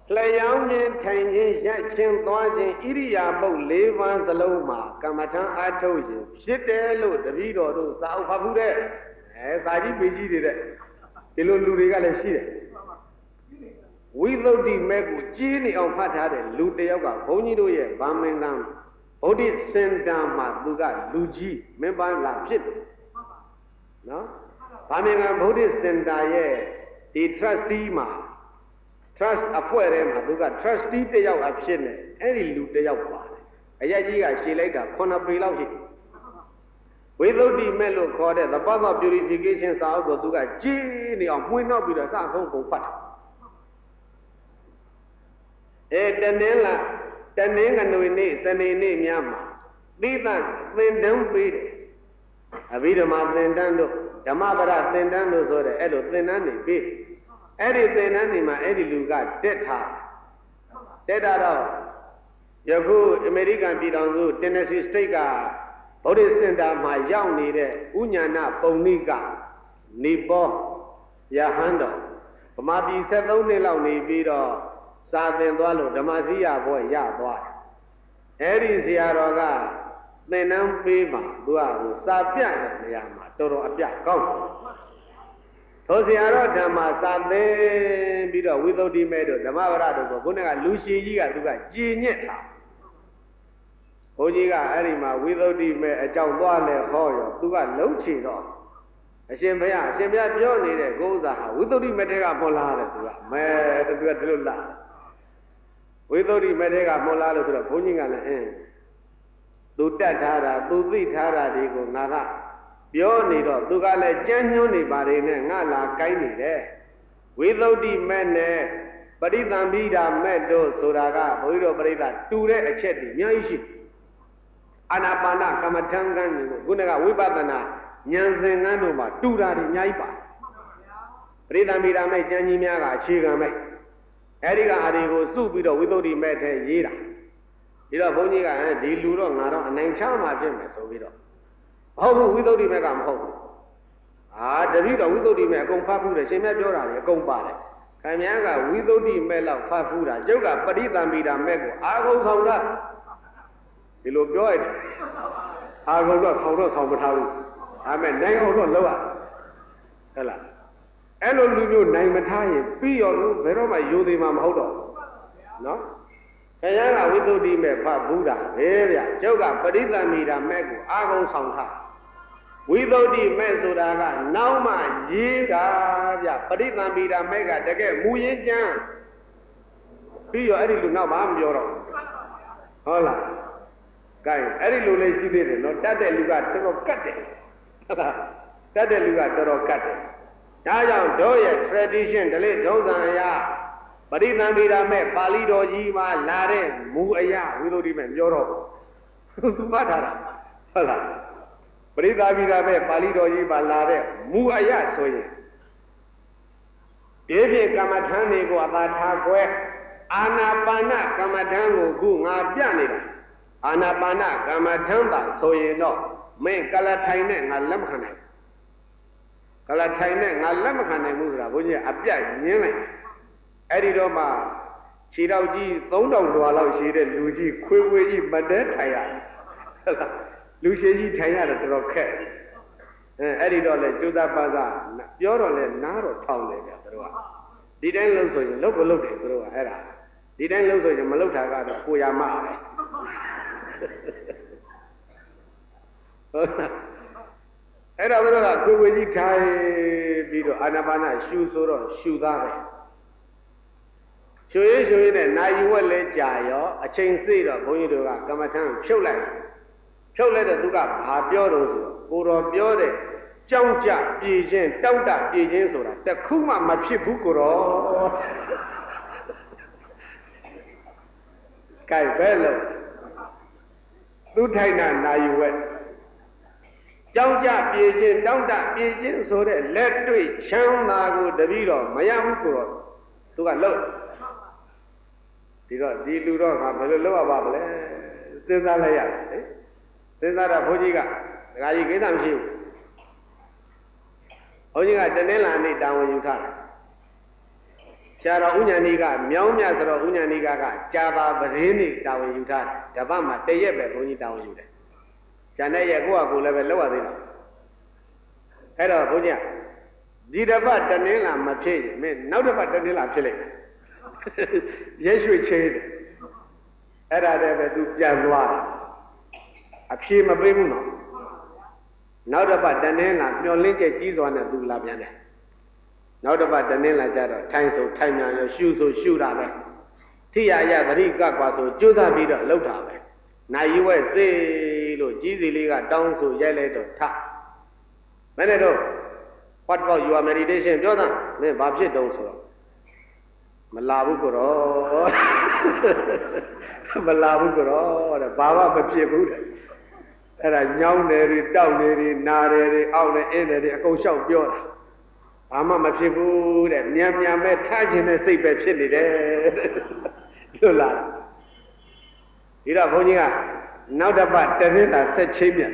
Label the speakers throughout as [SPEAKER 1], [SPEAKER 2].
[SPEAKER 1] lျောင်းခြင်းထိုင်ခြင်းရပ်ခြင်းသွားခြင်းဣရိယာပုတ်၄ပါးစလုံးမှာကမ္မထံအားထုတ်ခြင်းဖြစ်တယ်လို့တပည့်တော်တို့စာအုပ်ဖတ်ဘူးတဲ့စာကြီးပေကြီးတွေတဲ့ဒီလိုလူတွေကလည်းရှိတယ်ဝိသုဒ္ဓိမဲ့ကိုကြီးနေအောင်ဖတ်ထားတဲ့လူတယောက်ကဘုန်းကြီးတို့ရဲ့ဗာမင်္ဂံဗုဒ္ဓစင်တာမှာသူကလူကြီးမင်းပန်းလာဖြစ်တယ်နော်ဗာမင်္ဂံဗုဒ္ဓစင်တာရဲ့ဒီ trustee မှာ trust အဖွဲ့ထဲမှာသူက trustee တယောက်အဖြစ်နဲ့အဲ့ဒီလူတယောက်ပါတယ်အရက်ကြီးကရှည်လိုက်တာ9ပေလောက်ရှိတယ်ဝိသုဒ္ဓိမဲ့လို့ခေါ်တဲ့ the path of purification စာအုပ်ကိုသူကကြီးနေအောင်မှွေးနှောက်ပြီးတော့စဆုံးပုံဖတ်တယ်တနင်္ဂနွေနေ့စနေနေ့များမှာသိသသင်တန်းပေးတယ်အဘိဓမ္မာသင်တန်းတို့ဓမ္မပဒသင်တန်းတို့ဆိုတဲ့အဲ့လိုသင်တန်းတွေပေးအဲ့ဒီသင်တန်းတွေမှာအဲ့ဒီလူကတက်တာတော့ယခုအမေရိကန်ပြည်ထောင်စု Tennessee State ကဗုဒ္ဓစင်တာမှာရောက်နေတဲ့ဥညာဏပုံနိကနေပေါ်ယဟန်တော်ဗမာပြည်73နှစ်လောက်နေပြီးတော့စာသင်သွားလို့ဓမ္မစည်းရဘွဲ့ရသွားတယ်အဲ့ဒီဆရာတော်ကသင်တန်းပေးမှာသူကစာပြတဲ့နေရာမှာတော်တော်အပြကောင်းထိုဆရာတော်ဓမ္မစာသင်ပြီးတော့ဝိသုဒ္ဓိမဲ့တို့ဓမ္မဝရတို့ကိုခုနကလူရှိကြီးကသူကကြည်ညက်တာဘုန်းကြီးကအဲ့ဒီမှာဝိသုဒ္ဓိမဲ့အကြောင်းသွားလဲဟောရောသူကလုံးချတော့အရှင်ဘုရားပြောနေတဲ့ကိုဥစ္စာဟာဝိသုဒ္ဓိမဲ့တွေကပေါ်လာတယ်သူကမဲသူကဒီလိုလာဝိသုဒ္ဓိမဲ့တွေကပေါ်လာလို့ဆိုတော့ဘုန်းကြီးကလည်းသူတတ်ထားတာသူသိထားတာတွေကိုငါကပြောနေတော့သူကလည်းကြမ်းညွှန်းနေပါတယ်နဲ့ငါလာကိုင်းနေတယ်ဝိသုဒ္ဓိမဲ့နဲ့ပရိသံပိဓာမဲ့တို့ဆိုတာကဘုန်းကြီးတို့ပြိဿတူတဲ့အချက်တွေအများကြီးရှိအာနာပါနကမ္မထံကန်းကိုခုနကဝိပဿနာဉာဏ်စဉ်ကန်းတို့မှာတူတာတွေအများကြီးပါပရိသံပိဓာမဲ့ဉာဏ်ကြီးများကအခြေခံမဲ့အဲ့ဒီကအဒီကိုစုပြီးတော့ဝိသုဒ္ဓိမဲ့ထဲရေးတာဒီတော့ဘုန်းကြီးကဒီလူတော့ငါတော့အနိုင်ချမှာဖြစ်မယ်ဆိုပြီးတော့မဟုတ်ဘူးဝိသုဒ္ဓိမဲ့ကမဟုတ်ဘူးတပည့်တော်ဝိသုဒ္ဓိမဲ့အကုန်ဖတ်ဘူးတယ်ရှင်မြတ်ပြောတာလေအကုန်ပါတယ်ခင်ဗျားကဝိသုဒ္ဓိမဲ့လောက်ဖတ်ဘူးတာကျုပ်ကပရိသံပိဓာမဲ့ကိုအာဂုံဆောင်တာဒီလိုပြောရတယ်အာဂုံတော့ဆောင်မထားဘူးဒါမဲ့နိုင်အောင်တော့လုပ်ရဟုတ်လားအဲ့လိုလူမျိုးနိုင်မထားရင်ပြီးရောလို့ဘယ်တော့မှယိုသေးမှာမဟုတ်တော့နော်ခင်ဗျားကဝိသုဒ္ဓိမဲ့ဖတ်ဘူးတာပဲဗျကျုပ်ကပရိသံပိဓာမဲ့ကိုအာဂုံဆောင်ထားဝိသုဒ္ဓိမဲ့ဆိုတာကနောက်မှရေးတာဗျပရိသံပိဓာမဲ့ကတကယ်မူရင်းကျမ်းပြီးရောအဲ့ဒီလူနောက်မှမပြောတော့ဟုတ်လားကဲအဲ့ဒီလူလေးရှိသေးတယ်နော်တတ်တဲ့လူကတော်တော်ကတ်တယ်ဟုတ်လားတတ်တဲ့လူကတော်တော်ကတ်တယ်ဒါကြောင့်တို့ရဲ့ tradition ဓလေ့ထုံးစံအရပရိသံပိဓာမဲ့ပါဠိတော်ကြီးမှာလာတဲ့မူအရာဝိသုဒ္ဓိမဲ့ပြောတော့သူမှတ်ထားတာဟုတ်လားပရိသံပိဓာမဲ့ပါဠိတော်ကြီးမှာလာတဲ့မူအရာဆိုရင်ဒီဖြင့်ကမ္မထံတွေကိုအသာထားခွဲအာနာပါနကမ္မထံကိုခုငါပြနေတာအာနာပါနကမ္မထံပါဆိုရင်တော့မင်းကလထိုင်နဲ့ငါလက်မခံနိုင်ကလထိုင်နဲ့ငါလက်မခံနိုင်ဘူးဆိုတာဘုန်းကြီးအပြတ်ညင်းလိုက်အဲ့ဒီတော့မှခြေတော်ကြီး3000ကျော်လောက်ရှိတဲ့လူကြီးခွေးခွေးကြီးမတဲထိုင်ရတယ်ဟုတ်လားလူရှိကြီးထိုင်ရတယ်တော်တော်ခက်အဲ့ဒီတော့လေကျူသာပါစာပြောတော့လေနားတော့ထောင်းတယ်ဗျသူတို့ကဒီတိုင်းလှုပ်ဆိုရင်လှုပ်ကိုလှုပ်တယ်သူတို့ကအဲ့ဒါဒီတိုင်းလှုပ်ဆိုရင်မလှုပ်တာကတော့ကိုရမပဲဟုတ်လားအဲ့တော့သူတို့ကခွေးခွေးကြီးထိုင်ပြီးတော့အာနာပါနရှူဆိုတော့ရှူသားပဲရှူရေးနဲ့နိုင်ဝက်လဲကြာရောအချိန်စိတ်တော့ဘုန်းကြီးတို့ကကမ္မထံဖြုတ်လိုက်တော့သူကဘာပြောတော့ဆိုကိုတော်ပြောတဲ့ကြောင်းကြပြေခြင်းတောက်တပြေခြင်းဆိုတာတခုမှမဖြစ်ဘူးကိုတော်ကဲဘယ်လို့သူထိုင်တာနိုင်ဝက်ကြောင်းကြပြေခြင်းတောက်တပြေခြင်းဆိုတဲ့လက်တွေ့ချမ်းသာကိုတပည့်တော်မရဘူးကိုတော်သူကလို့ဒီတော့ဒီလူတော့ငါဘယ်လိုလုပ်ရပါမလဲစဉ်းစားလိုက်ရတယ်လေစဉ်းစားတော့ဘုန်းကြီးကဒကာကြီးကိစ္စမရှိဘူးဘုန်းကြီးကတနင်္လာနေ့တာဝန်ယူထားတယ်ရှာတော်ဥညာဏီကမြောင်းမြဆိုတော့ဥညာဏီကကြာပါပရင်းနေတာဝန်ယူထားတပတ်မှာတရက်ပဲဘုန်းကြီးတာဝန်ယူတယ်ကျန်တဲ့ရက်ကိုယ့်အကူလည်းပဲလောက်ရသေးတာအဲ့တော့ဘုန်းကြီးဒီတပတ်တနင်္လာမဖြစ်ရင်မင်းနောက်တစ်ပတ်တနင်္လာဖြစ်လိုက်တယ်ရဲရွှေချေးတယ်အဲ့ဒါတည်းပဲသူပြန်သွားတယ်အဖြေမပေးဘူးနော်နောက်တစ်ပတ်တနင်္လာမျောလင်းကျကြီးစွာနဲ့သူလာပြန်တယ်နောက်တစ်ပတ်တနင်္လာကျတော့ထိုင်ဆိုထိုင်မြန်ရရှုဆိုရှုတာပဲထိရရသတိကကွာဆိုကြိုးစားပြီးတော့လှုပ်တာပဲနိုင်ရွယ်စေလို့ကြီးစီလေးကတောင်းဆိုရိုက်လိုက်တော့ထမင်းတို့ what about your meditation ပြောတာမင်းဘာဖြစ်တုံးဆိုတော့မလာဘူးကိုတော့မလာဘူးကိုတော့တဲ့ဘာမှမဖြစ်ဘူးတဲ့အဲ့ဒါညောင်းတယ်တွေတောက်တယ်တွေနာတယ်တွေအောက်တယ်အင်းတယ်တွေအကုန်လျှောက်ပြောတာဘာမှမဖြစ်ဘူးတဲ့မြန်မြန်ပဲထားခြင်းနဲ့စိတ်ပဲဖြစ်နေတယ်လို့လားဒီတော့ဘုန်းကြီးကနောက်တစ်ပတ်တနင်္လာဆက်ချိမ့်မြတ်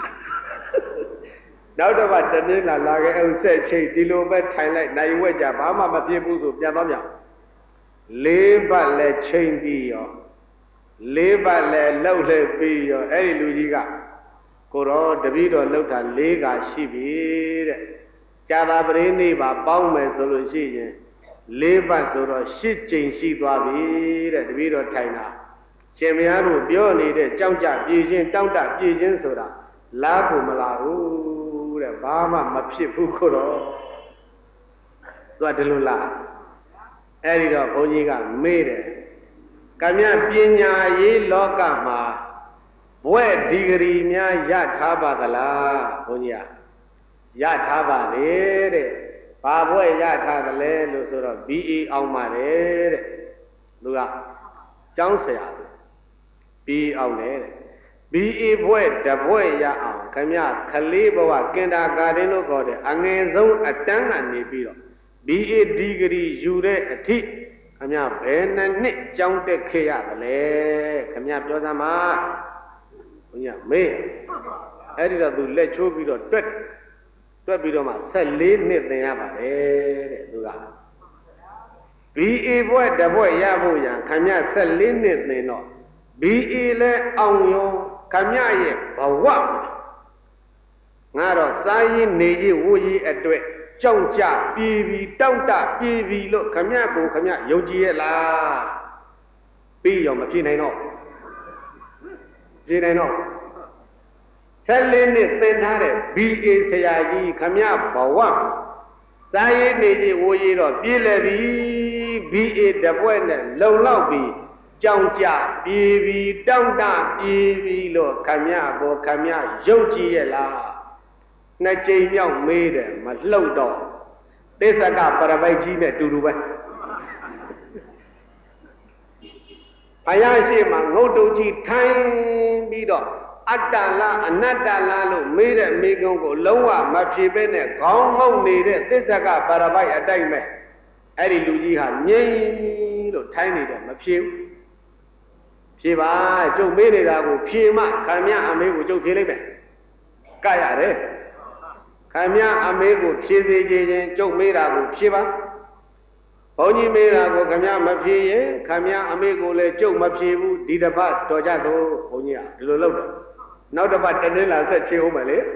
[SPEAKER 1] နောက်တစ်ပတ်တနင်္လာလာခဲ့အောင်ဆက်ချိမ့်ဒီလိုပဲထိုင်လိုက်နိုင်ဝက်ကြဘာမှမဖြစ်ဘူးဆိုပြန်သွားပြန်လေးပတ်လဲချိမ့်ပြီးရောလေးပတ်လဲလှုပ်လှပြီးရောအဲ့ဒီလူကြီးကကိုတော့တပည့်တော်လှုပ်တာ၄ခါရှိပြီတဲ့ကြာသာပရိနိဗ္ဗာန်ပေါင်းမယ်ဆိုလို့ရှိရင်၄ပတ်ဆိုတော့၈ကြိမ်ရှိသွားပြီတဲ့တပည့်တော်ထိုင်တာရှင်မယားတို့ပြောနေတဲ့ကြောက်ကြပြေခြင်းတောင့်တပြေခြင်းဆိုတာလားဖို့မလားဘူးတဲ့ဘာမှမဖြစ်ဘူးကိုတော့သူကဒီလိုလားအဲ့ဒီတော့ဘုန်းကြီးကမေးတယ်ကမြပညာရေးလောကမှာဘွဲ့ဒီဂရီများရထားပါသလားဘုန်းကြီးကရထားပါလေတဲ့ဘာဘွဲ့ရထားသလဲလို့ဆိုတော့ BA အောင်ပါတယ်တဲ့သူကကျောင်းဆရာBA အောင်တယ်တဲ့ BA ဘွဲ့တဘွဲ့ရအောင်ခင်ဗျခလေးဘဝကင်တာကာတင်လို့ခေါ်တယ်အငယ်ဆုံးအတန်းကနေပြီးတော့ BA ဒီဂရီယူတဲ့အထိခင်ဗျဘယ်နှစ်ကျောင်းတက်ခဲ့ရသလဲခင်ဗျပြောစမ်းပါဘုရားမေးအဲ့ဒီတော့သူလက်ချိုးပြီးတော့တွက်ပြီးတော့မှ14နှစ်သင်ရပါတယ်တဲ့သူက BA ဘွဲ့တဘွဲ့ရဖို့ရန်ခင်ဗျ14နှစ်သင်တော့ BA လဲအောင်ရောခင်ဗျရဲ့ဘဝငါတော့စားရင်နေကြီးဝူကြီးအတွက်ကြောက်ကြပြေးပြီးတောင့်တပြေးပြီးလို့ခမရကိုခမရယုံကြည်ရဲ့လားပြီးရောမပြေနိုင်တော့ပြေနိုင်တော့14နှစ်သင်ထားတဲ့ BA ဆရာကြီးခမရဘဝစားရည်နေကြီးဝိုးရတော့ပြေးလဲပြီ BA တပွဲနဲ့လုံလောက်ပြီးကြောက်ကြပြေးပြီးတောင့်တပြေးပြီးလို့ခမရကိုခမရယုံကြည်ရဲ့လားနှစ်ကြိမ်မြောက်မေးတယ်မလှုပ်တော့သစ္စကပရပိုက်ကြီးနဲ့တူတူပဲဘုရားရှိမှငုတ်တုတ်ကြီးထိုင်ပြီးတော့အတ္တလားအနတ္တလားလို့မေးတဲ့မိကုံးကိုလုံးဝမဖြေဘဲနဲ့ခေါင်းငုတ်နေတဲ့သစ္စကပရပိုက်အတိုက်မဲ့အဲ့ဒီလူကြီးဟာငြိမ်လို့ထိုင်နေတယ်မဖြေဘူးဖြေပါကျုပ်မေးနေတာကိုဖြေမှခမရအမေကိုကျုပ်ဖြေလိုက်မယ်ကရတယ်ခမရအမေကိုဖြေစေခြင်းကျုပ်မေးတာကိုဖြေပါဘုန်းကြီးမေးတာကိုခမရမဖြေရင်ခမရအမေကိုလည်းကျုပ်မဖြေဘူးဒီတစ်ပတ်တော်ကြတော့ဘုန်းကြီးကဒီလိုလုပ်တယ်နောက်တစ်ပတ်တနင်္လာဆက်ချေဦးမယ်လေ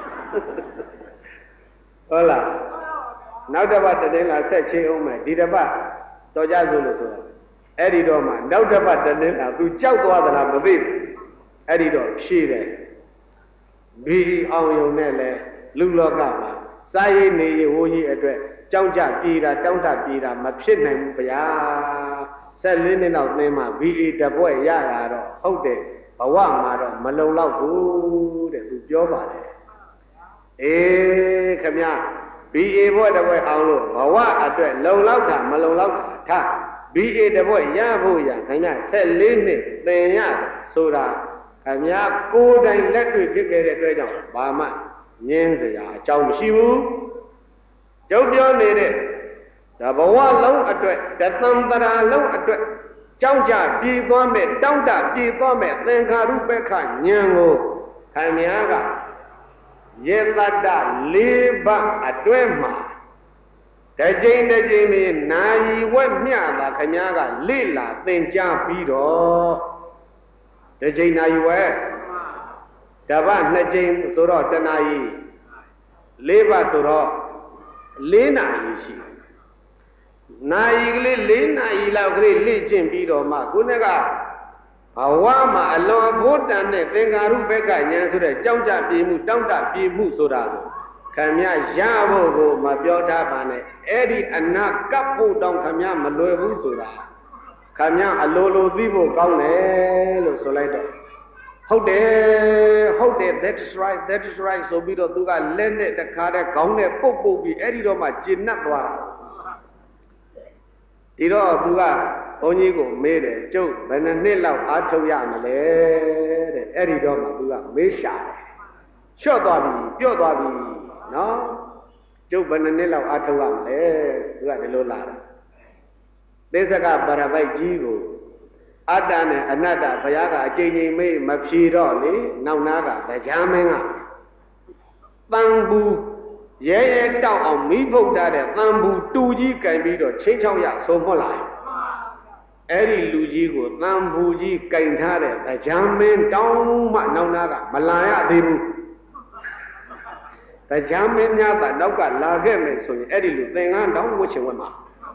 [SPEAKER 1] ဟုတ်လားနောက်တစ်ပတ်တနင်္လာဆက်ချေဦးမယ်ဒီတစ်ပတ်တော်ကြဆိုလို့ဆိုတော့အဲ့ဒီတော့မှနောက်တစ်ပတ်တနင်္လာသူကြောက်သွားသလားမသိဘူးအဲ့ဒီတော့ဖြေတယ်ဘီအောင်ယုံနဲ့လဲလူလောကမှာစားရည်နေရဝိုးကြီးအတွက်ကြောင်းကြပြေးတာတောင်းတပြေးတာမဖြစ်နိုင်ဘူးဗျာ14နှစ်လောက်သင်းမှာ BA တပွဲရတာတော့ဟုတ်တယ်ဘဝမှာတော့မလုံလောက်ဘူးတဲ့သူပြောပါတယ်အေးခမညာ BA ဘွဲ့တပွဲအောင်လို့ဘဝအတွက်လုံလောက်တာမလုံလောက်တာထား BA တပွဲရဖို့ရခမညာ14နှစ်သင်ရတယ်ဆိုတာခမညာကိုယ်တိုင်လက်တွေ့ဖြစ်ခဲ့တဲ့အတွက်ကြောင့်ဘာမှငင်းစရာအကြောင်းမရှိဘူးကျုပ်ပြောနေတဲ့ဒါဘဝလုံးအတွက်တသံတရာလုံးအတွက်ကြောင်းကြပြေးသွားမဲ့တောင့်တပြေးသွားမဲ့သင်္ခါရုပ္ပခဉာဏ်ကိုခံများကယေတ္တ၄ဘအတွဲမှာ Dajin Dajin Nai what Miala Kanyaga Lila then Jampido Dajin Naiwe Davan Najin Suro Tanai Leva Suro Lena Ishi Naigli Lena Ila Great Legion Pido Makunaga Awama alone boat and the Bengaru Beka Yansura Jonja Pimu Donta Pimu Sura Kamya Javo Mabiota Bane Eddie and not Kapu Don Kamya Maloe Sura Kamya Alolo Vivo Gaune Soledo How there that is right so be to Duga Lende the Kada Gaune Popo be Eddie Roma Jinatwa Tiro Duga Onigo made a joke when a nilla Atoyamale, Eddie Doma, Duga, Misha. Shodabi, Yodabi, no? Joke when a nilla Atoyamale, Duga de Lola. There's a guy, Barabai Jigo. Adane, another, Payaga, Jane May, Mapshiroli, Naunaga, the Jamanga. Bamboo, yea, down on me, vote that Bamboo, 2G can be the Chitoya, so for life. Eri Lujigo, Nambuji, Kaintare, the Jamin, Down Naunaga, Malaya, Dibu. The Jamin Yaba, Noga, Lagame, so Eddie Lu, then I don't watch a woman.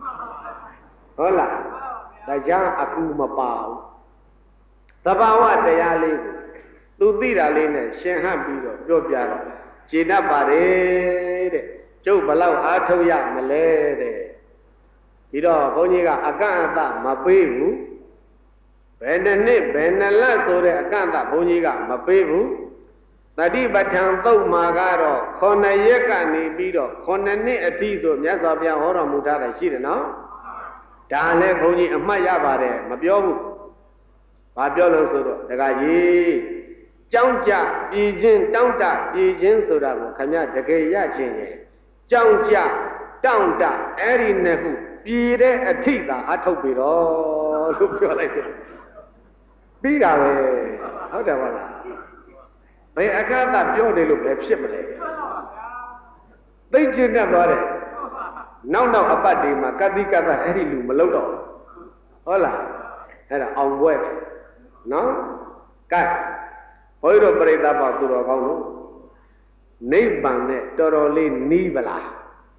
[SPEAKER 1] Hola, the Jam Akuma Pao. The Bawa de Ali, Lubira Lene, Shanghai Bido, Jobia, Gina Bare, Joe Balau, Atoya, Malede. Ida Boniga Aganta Mabebu Benane Benala Sore Aganta Boniga Mabebu Nadi Batanto Magaro Konayeka Nibido Konane Atido Yazabia Hora Mutara Shirano Dale Boni Amaya Bare Mabiobu Mabiolo Soro Dagayi Janja Yijin Tanta Yijin Sura Kanya Dagaya Chin Janja Tanta Eri Nehu Be a tea, I told you all. Look like it. Be that way. How do I got that pure look at shipment. They did not got it. Now, a body, my Kadika, Eddie Lumalodo. Hola, and on web. No? Cat. Oiro break up out to the Gono. Neighbor, thoroughly Nivala.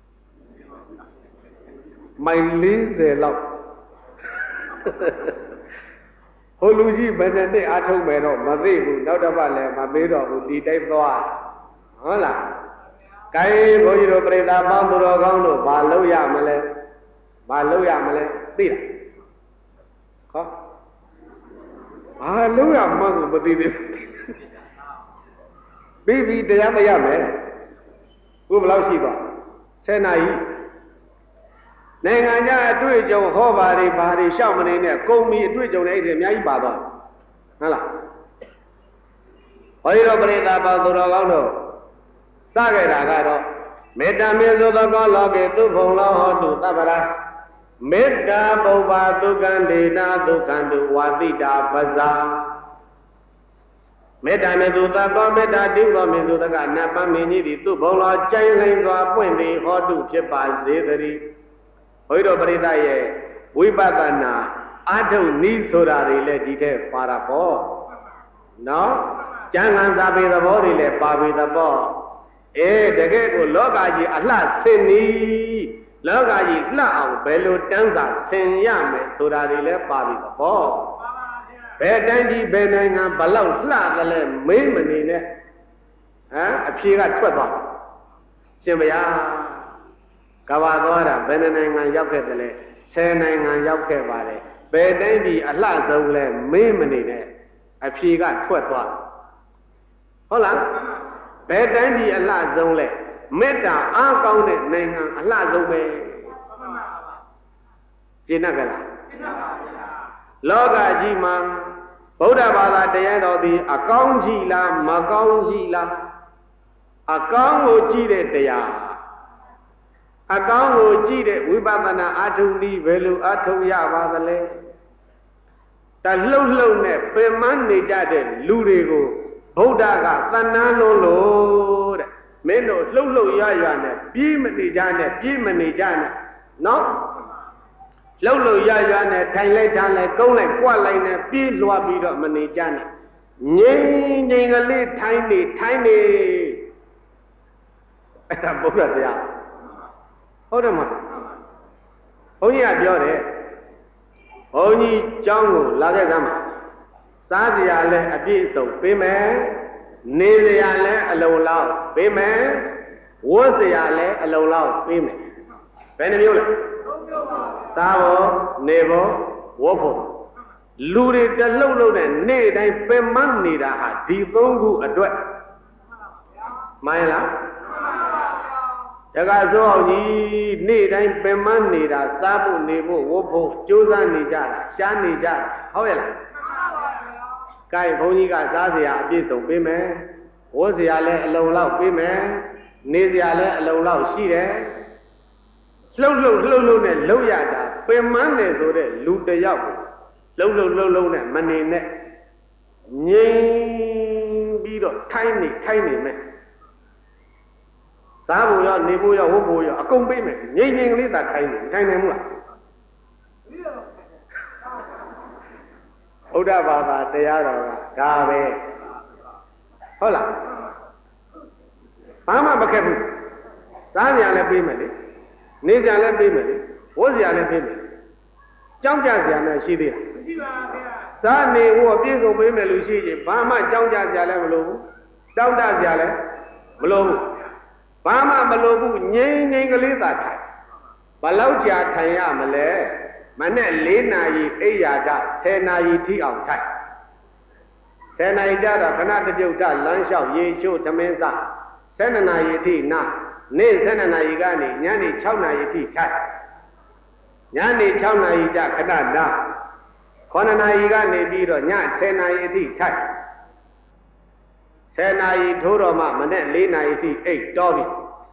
[SPEAKER 1] My Lindsay love. Holuji Benane Atom Mero, Mavibu, Notavale, Mamedo, who did a Hola. Kai Boyo Breda Bamburo Gono, Baloya Male, Tira. Hallelujah, Mother, but baby, the Yama, who loves Shiva, Senai. Nanganya do it, your Hovary, Bari, Shaman, call me, do it, your name, Yababa. Hala. Oiro Breda Baduragano, Sagara, Metamezo the Gologe to Polo to Tabara, Meta Boba to Gandina to Kandu, Wadida Baza. Metamezo the Gometa, Dingomezo the Ganapa Mini to Polo, Chain Lanes, Wendy, or to Chipa Zedri. Oiro Breda ye, Wibagana, I don't need soda related para po. No? Jangan sabi the body le pabi the po. The gate will logaji a lot sini. Logaji lao belu danza sen yame soda le pabi the po. Bedanji benanga balau flat le mimini. A piga tweba. Simaya. Kavadora, Benanga Yakele, Senanga Yakevare, Bedendi, a lazole, Mimini, a piga twetwa. Hola, Bedendi, a lazole, Meta, Uncounted, Nanga, a lazole. Jinagala Loga Jima, Boda Bala, the end of the Akonjila, Makonjila, Akongo Jide. Account G. Wibabana Atuli, Velu Atoya Vadale. The low net, Pemani Dade, Lurigo, Bodaga, Tanano Lord, င်းတို့လှုပ်လှုပ်ရရနဲ့ပြေးမနေကြနဲ့ပြေးမနေကြနဲ့နော်လှုပ်လှုပ်ရရနဲ့ထိုင်လိုက်ထားလိုက်ကုန်းလိုက်ကြွလိုက်နဲ့ပြေးလွှားပြီးတော့မနေကြနဲ့ငြိမ်ငြိမ်ကလေးထိုင်နေအဲ့ဒါဘုရားတရားဟုတ်တယ်မဟုတ်ဘုန်းကြီးကပြောတယ်ဘုန်းကြီးကျောင်းကိုလာခဲ့သမ်းမှာစားစရာလဲအပြည့်အစုံပေးမယ်နေစရာလဲအလုံလောက်ပေးမယ်ဝတ်စရာလဲအလုံလောက်ပေးမယ်ဘယ်နှမျိုးလဲစားဖို့နေဖို့ဝတ်ဖို့လူတွေတလှုပ်လို့နဲ့နေ့တိုင်းပင်မနေတာဟာဒီသုံးခုအတွက်မှန်လားတက္ကသိုလ်အောင်ကြီးနေ့တိုင်းပင်မနေတာစားဖို့နေဖို့ဝတ်ဖို့ကြိုးစားနေကြတာရှားနေကြတာဟုတ်ရဲ့လားကဲဘုန်းကြီးကစားစရာအပြည့်စုံပေးမယ်ဝတ်စရာလည်းအလုံလောက်ပေးမယ်နေစရာလည်းအလုံလောက်ရှိတယ်လှုပ်နဲ့လှုပ်ရတာပင်မနေဆိုတဲ့လူတယောက်ကိုလှုပ်နဲ့မနေနဲ့ငြိမ်ပြီးတော့ထိုင်းနေမယ်စားဖို့ရောနေဖို့ရောဝတ်ဖို့ရောအကုန်ပေးမယ်ငြိမ်ကလေးသာထိုင်းနေမှုလားဥဒ္ဓဘာသာတရားတော်ကဒါပဲဟုတ်လားဘာမှမခက်ဘူးစားစရာလည်းပေးမယ်လေနေစရာလည်းပေးမယ်လေဝတ်စရာလည်းပေးမယ်ကြောင်းကြစရာလည်းရှိသေးလားမရှိပါဗျာစားနေဖို့အပြည့်စုံပေးမယ်လို့ရှိရင်ဘာမှကြောင်းကြစရာလည်းမလိုဘူးတောင်းတစရာလည်းမလိုဘူးဘာမှမလိုဘူးငြိမ်ကလေးသာထိုင်ဘလောက်ကြာထိုင်ရမလဲမနဲ့4 နာရီအိယာက10 နာရီထိအောင်ထိုင်10 နာရီကြတော့ခဏတပြုတ်လမ်းလျှောက်ရေချိုးသမင်းစား12 နာရီအထိနာနေ့12 နာရီကနေညနေ6 နာရီအထိထိုင်ညနေ6 နာရီကြခဏနာ9 နာရီကနေပြီးတော့ည10 နာရီအထိထိုင်10 နာရီထိုးတော့မှမနဲ့4 နာရီအထိအိတ်တော်ပြီ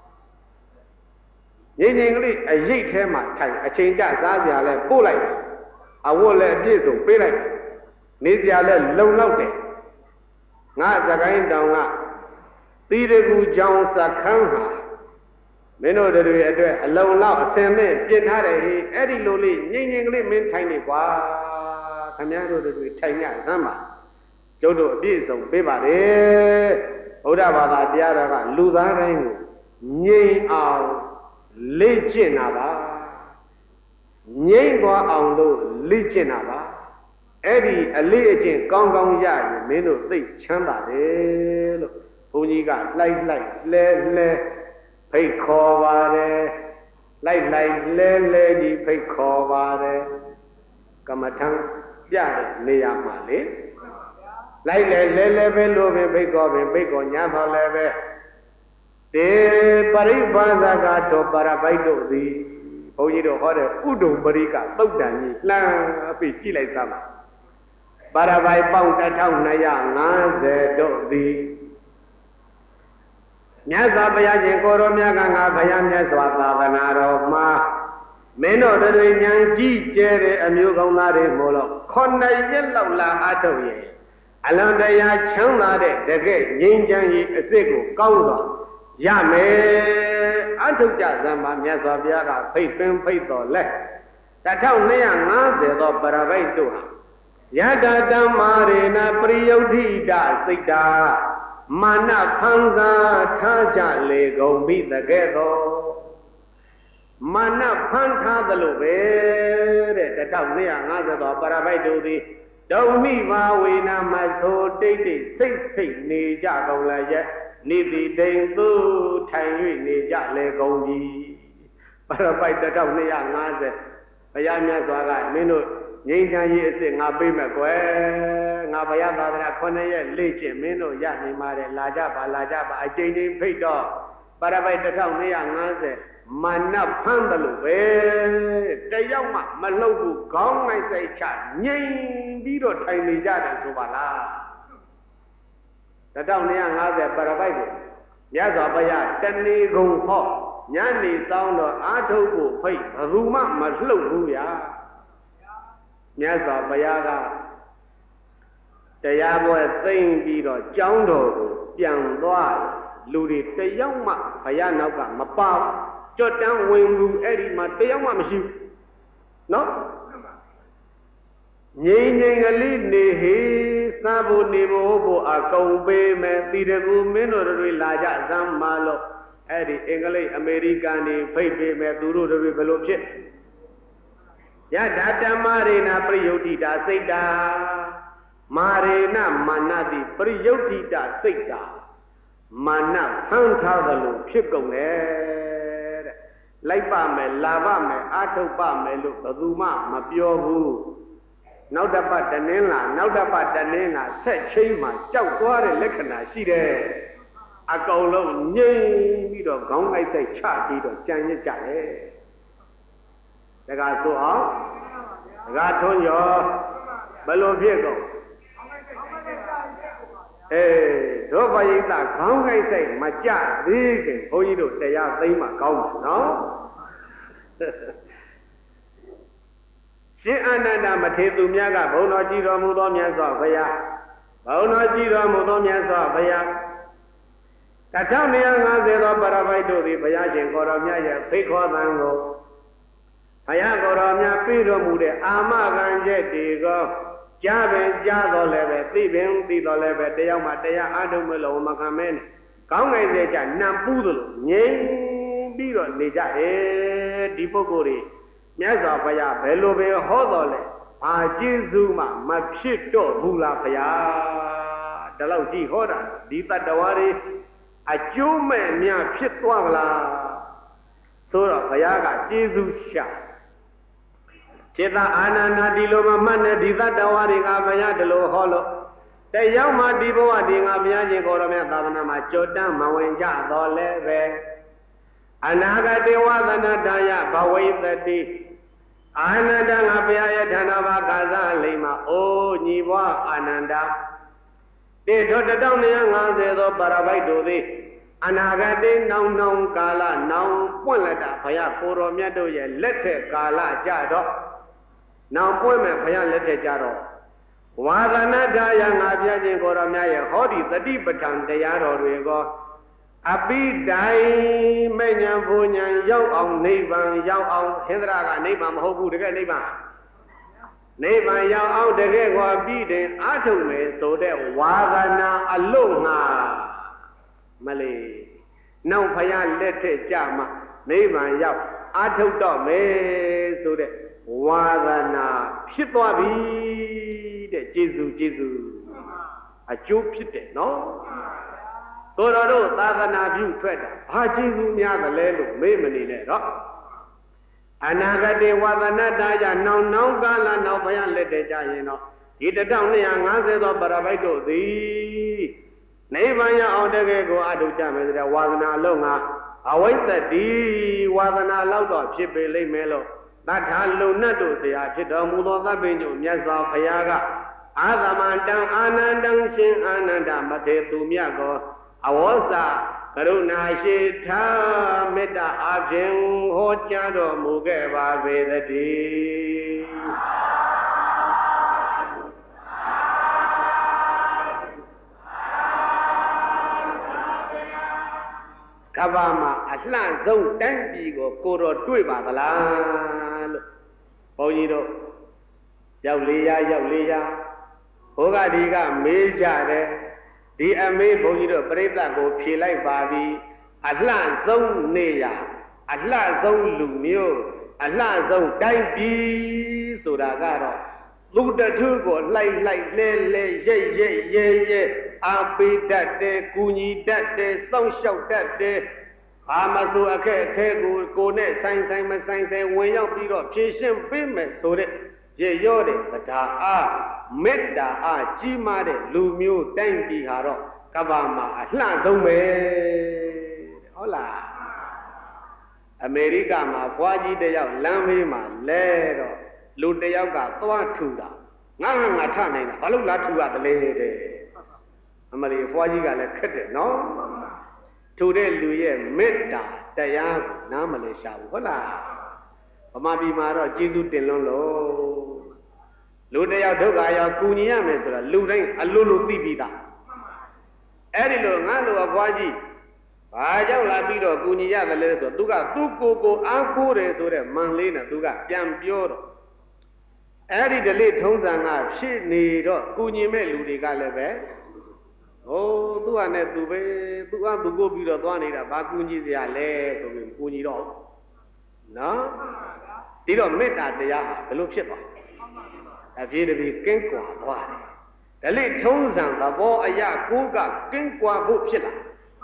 [SPEAKER 1] ငြိမ်ကလေးအရိတ်ထဲမှာထိုင်အချိန်ကျစားစရာလဲပို့လိုက်အဝတ်လဲအပြည့်စုံပေးလိုက်နေစရာလဲလုံလောက်တယ်ငါစကိုင်းတောင်ကသီရကူကြောင်စခန်းဟာမင်းတို့တွေအတွက်အလုံလောက်အစင်နဲ့ပြင်ထားတယ်ဟေးအဲ့ဒီလိုလေးငြိမ်ကလေးမင်းထိုင်နေကွာခင်ဗျားတို့တွေထိုင်ရစမ်းပါကျုပ်တို့အပြည့်စုံပေးပါလေဘုရားဘာသာတရားတော်ကလူသားတိုင်းကိုငြိမ်အောင်လေ့ကျင့်တာပါငြိမ့်သွားအောင်လို့လေ့ကျင့်တာပါအဲ့ဒီအလေးအကျင့်ကောင်းကောင်းရရင်မင်းတို့သိချမ်းသာတယ်လို့ဘုန်းကြီးကလိုက်လဲဖိတ်ခေါ်ပါတယ်လိုက်လဲကြီးဖိတ်ခေါ်ပါတယ်ကမ္မထံပြတဲ့နေရာမှာလေလိုက်လဲပဲလို့ပဲဖိတ်ခေါ်ညာတော်လည်းပဲတေပရိပါဇကတောပရပိုက်တို့သည်ဘုန်းကြီးတို့ဟောတဲ့ဥဒုံပရိကသုတ်တန်ကြီးလှမ်းပြီးကြည့်လိုက်စမ်းပါပရပိုက်ပေါင်း1250တို့သည်မြတ်စွာဘုရားရှင်ကိုရောမြတ်ကငါဘုရားမြတ်စွာသာသနာတော်မှာမင်းတို့တွေဉာဏ်ကြီးကျဲတဲ့အမျိုးကောင်းသားတွေမို့လို့9 ရက်လောက်လာအထုတ်ရဲ့အလွန်တရာချမ်းသာတဲ့တကယ်ငြိမ်းချမ်းရေးအစစ်ကိုကောင်းစွာရမယ်အထုတ်ကြစမ်းပါမြတ်စွာဘုရားကဖိတ်တော်လဲ1250သောပရပိုက်တို့ဟာယတတမ္မာရေနပရိယုဒ္ဓိတစိတ်တာမာနဖန်သာထားကြလေကုန်ပြီတကယ်တော့မာနဖန်ထားသလိုပဲတဲ့1250သောပရပိုက်တို့သည်ဒုံမိဘာဝေနာမဆိုတိတ်စိတ်နေကြကုန်လည်းရဲ့နိတိတိန်သူထိုင်၍နေကြလေကုန်ပြီပရပိုက်1250ဘုရားမြတ်စွာကမင်းတို့ငြိမ်းချမ်းရေးအစ်စ်ငါပေးမယ်ကွယ်ငါဘုရားသာသနာ9 ရက်လေ့ကျင့်မင်းတို့ရနိုင်ပါတယ်လာကြပါအချိန်ဖိတ်တော့ပရပိုက်1250မာနဖမ်းတယ်လို့ပဲတယောက်မှမလှုပ်ဘူးခေါင်းငိုက်စိတ်ချငြိမ်ပြီးတော့ထိုင်နေကြတယ်ဆိုပါလား1250ပရပိုက်ကိုမြတ်စွာဘုရားတဏီကုံဟောညနေဆောင်တော့အာထုတ်ကိုဖိတ်ဘယ်သူမှမလှုပ်ဘူးဗျာမြတ်စွာဘုရားကတရားပွဲသိမ့်ပြီးတော့ကျောင်းတော်ကိုပြန်သွားလူတွေတယောက်မှဘုရားနောက်ကမပါဘူးကြော့တန်းဝင်လူအဲ့ဒီမှာတယောက်မှမရှိဘူးနော်ငြိမ်ငြိမ်ကလေးနေဟေးစားဖို့နေဖို့အကုန်ပေးမယ်တီတကူမင်းတို့တွေလာကြစမ်းပါလို့အဲ့ဒီအင်္ဂလိပ်အမေရိကန်တွေဖိတ်ပေးမယ်သူတို့တွေဘယ်လိုဖြစ်ယထာဓမ္မရေနပရိယုဒ္ဓိတာစိတ်တာမာရေနမာနတိပရိယုဒ္ဓိတာစိတ်တာမာနဖန်ထားသလိုဖြစ်ကုန်တယ်တဲ့လိုက်ပါမယ်လာပါမယ်အာထုတ်ပါမယ်လို့ဘယ်သူမှမပြောဘူးနောက်တစ်ပတ်တနင်းလာနောက်တစ်ပတ်တနင်းလာဆက်ချင်းမှကြောက်သွားတဲ့လက္ခဏာရှိတယ်အကောင်လုံးငြိမ်ပြီးတော့ခေါင်းလိုက်ဆိုင်ချပြီးတော့ကြံရစ်ကြတယ်တကားဆိုအောင်တကားထွန်းရောဘယ်လိုဖြစ်ကုန်တို့ဘယိတခေါင်းကိုက်ဆိုင်မကြသေးခင်ဘုန်းကြီးတို့တရားသိမ်းမှကောင်းပါနော်ရှင်အာနန္ဒမထေရသူများကဘုန်းတော်ကြည်တော်မူသောမြတ်စွာဘုရားဘုန်းတော်ကြည်တော်မူသောမြတ်စွာဘုရား1250သောပရပိုက်တို့သည်ဘုရားရှင်ကိုယ်တော်မြတ်ရဲ့ဖိတ်ခေါ်သံကိုဘုရားကိုယ်တော်မြတ်ပြတော်မူတဲ့အာမခံချက်တွေကိုကြားပင်ကြားတော်လည်းပဲသိပင်သိတော်လည်းပဲတယောက်မှတရားအားထုတ်မလို့မခံမဲနဲ့ကောင်းနိုင်စေကြနံပူးသလိုငြိမ်ပြီးတော့နေကြတယ်ဒီပုဂ္ဂိုလ်တွေမြတ်စွာဘုရားဘယ်လိုပဲဟောတော်လဲဘာကျေးဇူးမှမဖြစ်တော့ဘူးလားဘုရားဒါလောက်ကြည့်ဟောတာဒီတတ္တဝါတွေအကျိုးမဲ့များဖြစ်သွားမလားဆိုတော့ဘုရားကကျေးဇူးရှာจิตအာနန္ဒဒီလိုမှတ်နေဒီတတ္တဝါတွေကဘုရားဒီလိုဟောလို့တယောက်မှဒီဘဝဒီငါဘုရားရှင်ကိုယ်တော်မြတ်သာသနာမှာကြွတန်းမဝင်ကြတော့လဲပဲအနာဂတေဝသနတယဘဝိတတိအာနန္ဒငါဘုရားရဲ့ဌာနဘာကာသလိမ္မာအိုးညီဘွားအာနန္ဒတေထော1250သောပရပိုက်တို့သည်အနာဂတေနောင်ကာလနောင်ပွင့်လက်တာဘုရားကိုယ်တော်မြတ်တို့ရဲ့လက်ထက်ကာလကြတော့နောင်ပွင့်မဲ့ဘုရားလက်ထက်ကြတော့ဝါသနာထာယငါပြခြင်းကိုယ်တော်မြတ်ရဲ့ဟောဒီတတိပဋ္ဌာန်တရားတော်တွေကိုအပိတိုင်မဉ္ဇဉ်ဘုံဉ္ဇဉ်ရောက်အောင်နိဗ္ဗာန်ရောက်အောင်ဟင်္ဒရာကနိဗ္ဗာန်မဟုတ်ဘူးတကယ်နိဗ္ဗာန်ရောက်အောင်တကယ်ကိုအပိတိုင်အာထုံမယ်ဆိုတဲ့ဝါသနာအလို့ငါမလေးနောက်ဘုရားလက်ထက်ကြမှာနိဗ္ဗာန်ရောက်အာထုတော့မယ်ဆိုတဲ့ဝါသနာဖြစ်သွားပြီတဲ့ကျေးဇူးအကျိုးဖြစ်တယ်နော်ကိုတော်တို့သာသနာပြုထွက်တာဘာကျေးဇူးများသလဲလို့မေးမနေနဲ့တော့အနာဂတေဝါသနာတာကြနောင်ကာလနောက်ဘုရားလက်တည်းကြရင်တော့ဒီ1250သောပရပိုက်တို့သည်နိဗ္ဗာန်ရောက်အောင်တကယ်ကိုအထုကြမယ်ဆိုတဲ့ဝါသနာလုံးငါအဝိတ္တိဝါသနာလောက်တော့ဖြစ်ပေလိမ့်မယ်လို့တထာလုံနတ်တို့ဆရာဖြစ်တော်မူသောသဗ္ဗညုမြတ်စွာဘုရားကအာသမန္တံအာနန္တံရှင်အာနန္ဒမထေသူမြတ်ကိုအဝေါစာကရုဏာရှိထားမေတ္တာအပြင်ဟောကြားတော်မူခဲ့ပါပေသတည်းကဘာမှာအလှဆုံးတိုင်းပြည်ကိုတော်တွေ့ပါသလားလို့ဘုန်းကြီးတို့ရောက်လေးရဟိုကဒီကမေးကြတယ်ဒီအမေးဘုန်းကြီးတို့ပြိဿကိုဖြေလိုက်ပါပြီအလှဆုံးနေရအလှဆုံးလူမျိုးအလှဆုံးတိုင်းပြည်ဆိုတာကတော့လူတထုကိုလိုက်လဲရဲအာပိတတ်တယ်ကူညီတတ်တယ်စောင့်ရှောက်တတ်တယ်ဘာမဆိုအခက်အခဲကိုနဲ့ဆိုင်မဆိုင်ဝင်ရောက်ပြီးတော့ဖြေရှင်းပေးမယ်ဆိုတဲ့ရေရောတဲ့တရားအားမေတ္တာအားကြီးမားတဲ့လူမျိုးတိုင်းပြည်ဟာတော့ကမ္ဘာမှာအလှဆုံးပဲဟုတ်လားအမေရိကမှာဘွားကြီးတယောက်လမ်းမေးမှာလဲတော့လူတယောက်ကသွားထူတာငါထနိုင်တာဘာလို့လာထူရတလဲတဲ့အမလီဘွားကြီးကလည်းခက်တယ်နော်ထူတဲ့လူရဲ့မေတ္တာတရားကိုနားမလဲရှာဘူးဟုတ်လားဗမာပြည်မှာတော့ကျေးဇူးတင်လွန်းလို့လူတယောက်ဒုက္ခရောက်ကူညီရမယ်ဆိုတာလူတိုင်းအလိုလိုသိပြီးသားအဲ့ဒီလိုငါလိုအဘွားကြီးဘာကြောင့်လာပြီးတော့ကူညီရတယ်လဲဆိုတော့သူကသူ့ကိုအားကိုးတယ်ဆိုတဲ့မန်လေးနဲ့သူကပြန်ပြောတော့အဲ့ဒီဓလေ့ထုံးစံကဖြစ်နေတော့ကူညီမဲ့လူတွေကလည်းပဲဟိုသူကနဲ့သူပဲသူကသူကိုပြီးတော့သွားနေတာဘာကူညီစရာလဲဆိုပြီးကူညီတော့နော်ဒီတော့မေတ္တာတရားဟာဘယ်လိုဖြစ်သွားအပြေတပြေကင်းကွာသွားတယ်ဓလေ့ထုံးစံသဘောအရာကိုကကင်းကွာဖို့ဖြစ်လာ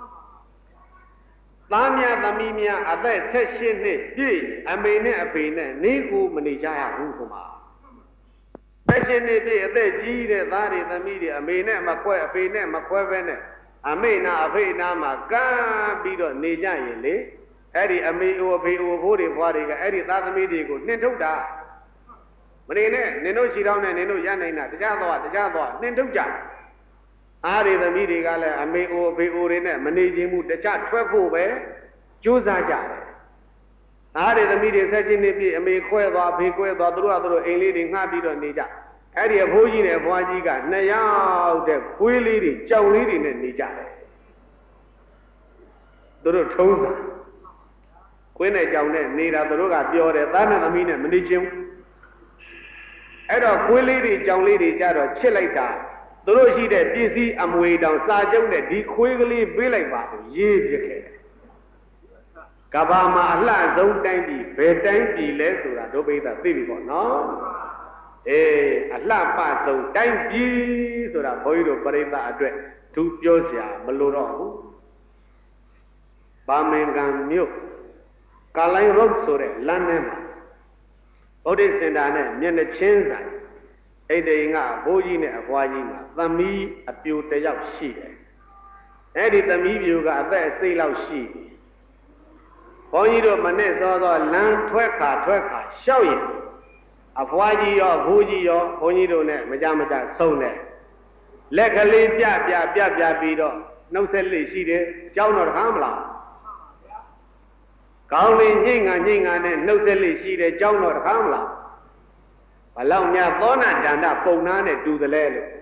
[SPEAKER 1] သားများသမီးများအသက်16နှစ်ပြည့်အမေနဲ့အဖေနဲ့နေကိုမနေကြရဘူးဆိုမှာ16နှစ်ပြည့်အသက်ကြီးတဲ့သားတွေသမီးတွေအမေနဲ့မခွဲအဖေနဲ့မခွဲပဲနဲ့အမေနာအဖေနာမှာကမ်းပြီးတော့နေကြရင်လေအဲ့ဒီအမေအိုအဖေအိုဘိုးတွေဘွားတွေကအဲ့ဒီသားသမီးတွေကိုနှင်ထုတ်တာမနေနဲ့နင်တို့ခြေထောက်နဲ့နင်တို့ရနိုင်တာတရားသွားနှင်ထုတ်ကြအားတွေသမီးတွေကလည်းအမေအိုအဖေအိုတွေနဲ့မနေခြင်းမှုတခြားထွက်ဖို့ပဲကြိုးစားကြတယ်အားတွေသမီးတွေဆက်ချင်းနေပြီအမေခွဲသွားအဖေခွဲသွားသူတို့အိမ်လေးတွေငှားပြီးတော့နေကြအဲ့ဒီအဖိုးကြီးနဲ့အဖွားကြီးက2ယောက်တဲ့ခွေးလေးတွေကြောင်လေးတွေနဲ့နေကြတယ်သူတို့ထုံးတာခွေးနဲ့ကြောင်နဲ့နေတာသူတို့ကပြောတယ်သားနဲ့သမီးနဲ့မနေခြင်းအဲ့တော့ခွေးလေးတွေကြောင်လေးတွေကြတော့ချစ်လိုက်တာသူတို့ရှိတဲ့ပစ္စည်းအမွေတောင်စာကျုံနဲ့ဒီခွေးကလေးပေးလိုက်ပါဆိုရေးပြခဲ့တယ်ကဘာမှာအလှဆုံးတိုင်းပြည်ဘယ်တိုင်းပြည်လဲဆိုတာဒုပိသသိပြီပေါ့နော်အလှပဆုံးတိုင်းပြည်ဆိုတာဘုန်းကြီးတို့ပရိသတ်အတွက်သူပြောစရာမလိုတော့ဘူးပါမင်ကန်မြို့ကာလိုင်းရုပ်ဆိုတဲ့လမ်းထဲမှာဗုဒ္ဓစင်တာနဲ့မျက်နှာချင်းဆိုင်အဲ့ဒီကဘိုးကြီးနဲ့အဖွားကြီးမှာသမီးအပြိုတယောက်ရှိတယ်အဲ့ဒီသမီးပြိုကအသက်အစိတ်လောက်ရှိတယ်ဘုန်းကြီးတို့မနဲ့စောစောလမ်းထွက်ခါရှောက်ရင်အဖွားကြီးရောဘိုးကြီးရောဘုန်းကြီးတို့နဲ့မကြဆုံးတယ်လက်ကလေးပြပြီးတော့နှုတ်ဆက်လေးရှိတယ်ကြောင်းတော့တခါမလားကောင်းလေးညိတ်ငါနဲ့နှုတ်ဆက်လေးရှိတယ်ကြောင်းတော့တခါမလားဘလောက်များသောနာဒန္တပုံနာနဲ့တူတယ်လဲလို့